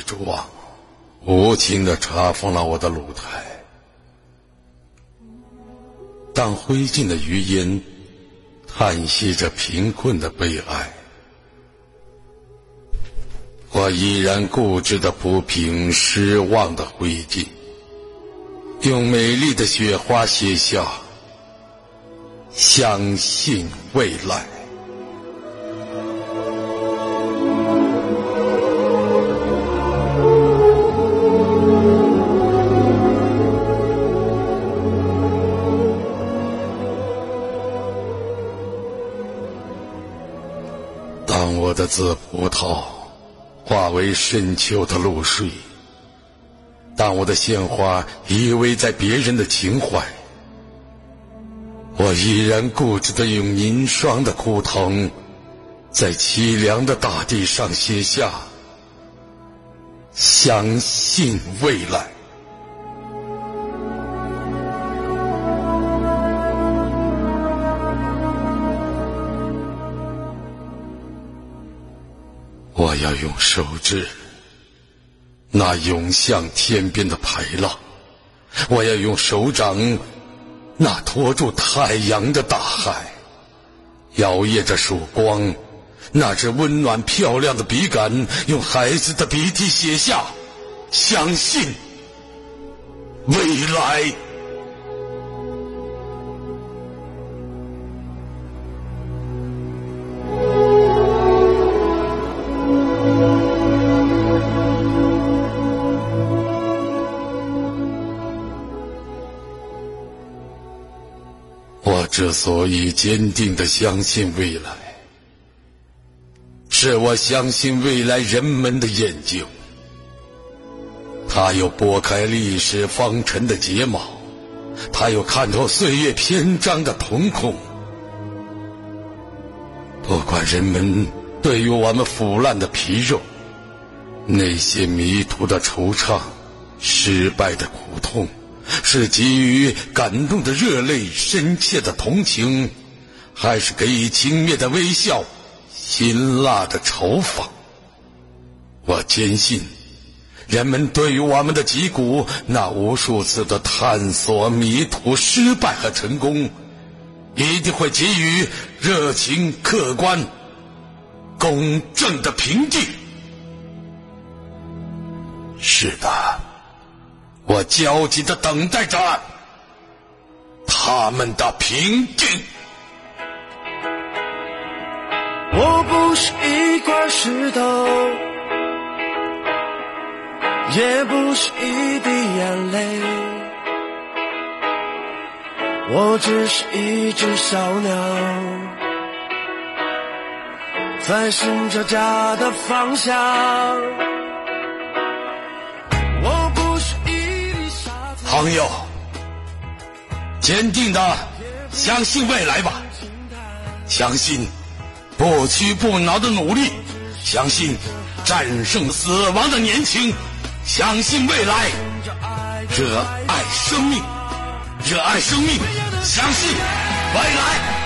蛛网无情地查封了我的露台。当灰烬的余烟叹息着贫困的悲哀，我依然固执地铺平失望的灰烬，用美丽的雪花写下相信未来。当我的紫葡萄化为深秋的露水，当我的鲜花依偎在别人的情怀，我依然固执地用凝霜的枯藤在凄凉的大地上写下相信未来。我要用手指那涌向天边的排浪，我要用手掌那托住太阳的大海，摇曳着曙光，那只温暖漂亮的笔杆，用孩子的笔体写下相信未来。我之所以坚定地相信未来，是我相信未来人们的眼睛，它有拨开历史方尘的睫毛，它有看透岁月篇章的瞳孔。不管人们对于我们腐烂的皮肉，那些迷途的惆怅，失败的苦痛，是给予感动的热泪，深切的同情，还是给予轻蔑的微笑，辛辣的嘲讽，我坚信人们对于我们的脊骨那无数次的探索、迷途、失败和成功，一定会给予热情、客观、公正的评定。是的，我焦急地等待着他们的评定。 我不是一块石头，也不是一滴眼泪，我只是一只小鸟，在寻找家的方向。我不是一粒沙子， 朋友，坚定地相信未来吧，相信不屈不挠的努力，相信战胜死亡的年轻，相信未来，热爱生命，热爱生命，相信未来。